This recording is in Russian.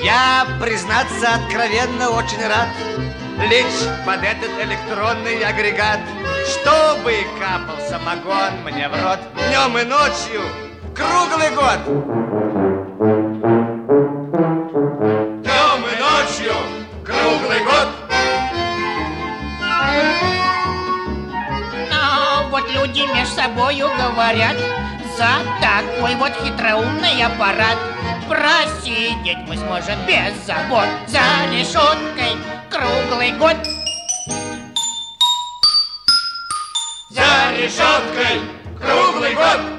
Я, признаться, откровенно очень рад лечь под этот электронный агрегат, чтобы капал самогон мне в рот днем и ночью, круглый год. Днем и ночью, круглый год. А вот люди между собою говорят, за такой вот хитроумный аппарат просидеть мы сможем без забот за решеткой круглый год. За решеткой круглый год.